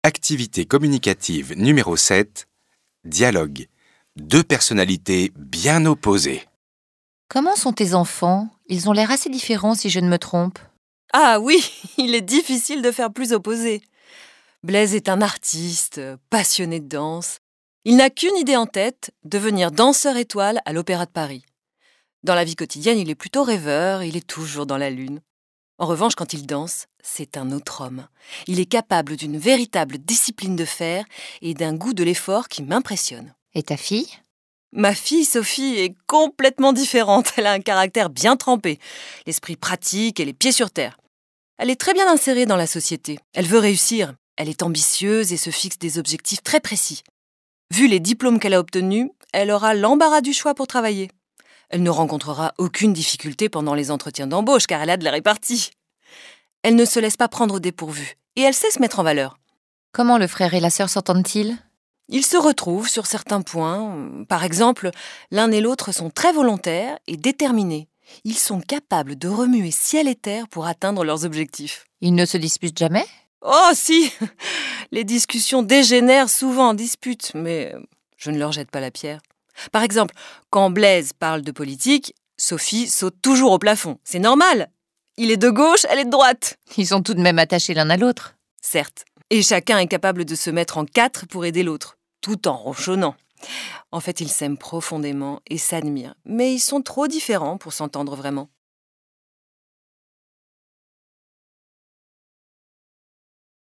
Activité communicative numéro 7. Dialogue. Deux personnalités bien opposées. Comment sont tes enfants? Ils ont l'air assez différents si je ne me trompe. Ah oui, il est difficile de faire plus opposé. Blaise est un artiste, passionné de danse. Il n'a qu'une idée en tête, devenir danseur étoile à l'Opéra de Paris. Dans la vie quotidienne, il est plutôt rêveur, il est toujours dans la lune. En revanche, quand il danse, c'est un autre homme. Il est capable d'une véritable discipline de fer et d'un goût de l'effort qui m'impressionne. Et ta fille? Ma fille, Sophie, est complètement différente. Elle a un caractère bien trempé, l'esprit pratique et les pieds sur terre. Elle est très bien insérée dans la société. Elle veut réussir. Elle est ambitieuse et se fixe des objectifs très précis. Vu les diplômes qu'elle a obtenus, elle aura l'embarras du choix pour travailler. Elle ne rencontrera aucune difficulté pendant les entretiens d'embauche car elle a de la répartie. Elle ne se laisse pas prendre au dépourvu et elle sait se mettre en valeur. Comment le frère et la sœur s'entendent-ils? Ils se retrouvent sur certains points. Par exemple, l'un et l'autre sont très volontaires et déterminés. Ils sont capables de remuer ciel et terre pour atteindre leurs objectifs. Ils ne se disputent jamais? Oh si! Les discussions dégénèrent souvent en disputes, mais je ne leur jette pas la pierre. Par exemple, quand Blaise parle de politique, Sophie saute toujours au plafond. C'est normal. Il est de gauche, elle est de droite. Ils sont tout de même attachés l'un à l'autre. Certes. Et chacun est capable de se mettre en quatre pour aider l'autre, tout en ronchonnant. En fait, ils s'aiment profondément et s'admirent, mais ils sont trop différents pour s'entendre vraiment.